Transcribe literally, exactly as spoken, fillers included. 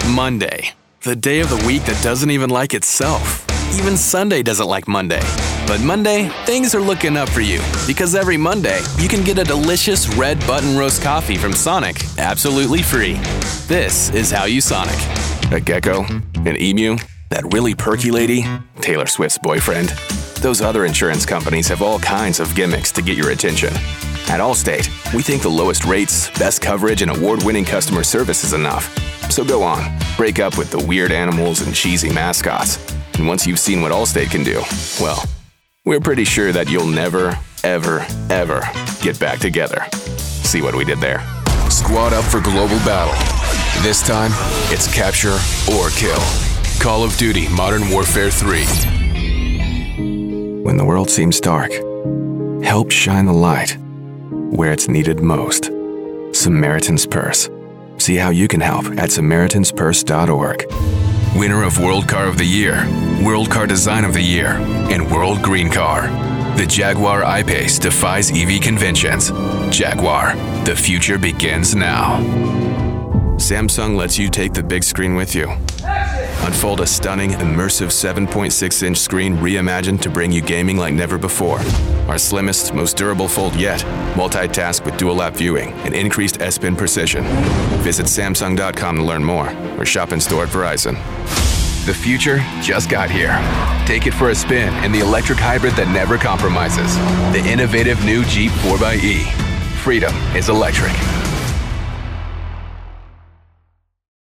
Monday, the day of the week that doesn't even like itself. Even Sunday doesn't like Monday. But Monday, things are looking up for you because every Monday, you can get a delicious red button roast coffee from Sonic absolutely free. This is how you Sonic. A gecko, an emu, that really perky lady, Taylor Swift's boyfriend. Those other insurance companies have all kinds of gimmicks to get your attention. At Allstate, we think the lowest rates, best coverage, and award-winning customer service is enough. So go on, break up with the weird animals and cheesy mascots. And once you've seen what Allstate can do, well, we're pretty sure that you'll never, ever, ever get back together. See what we did there? Squad up for global battle. This time, it's capture or kill. Call of Duty Modern Warfare three. When the world seems dark, help shine the light where it's needed most. Samaritan's Purse. See how you can help at samaritans purse dot org. Winner of World Car of the Year, World Car Design of the Year, and World Green Car. The Jaguar I-Pace defies E V conventions. Jaguar, the future begins now. Samsung lets you take the big screen with you. Unfold a stunning, immersive seven point six inch screen reimagined to bring you gaming like never before. Our slimmest, most durable fold yet. Multitask with dual-app viewing and increased S-Pen precision. Visit Samsung dot com to learn more or shop in store at Verizon. The future just got here. Take it for a spin in the electric hybrid that never compromises. The innovative new Jeep four by E. Freedom is electric.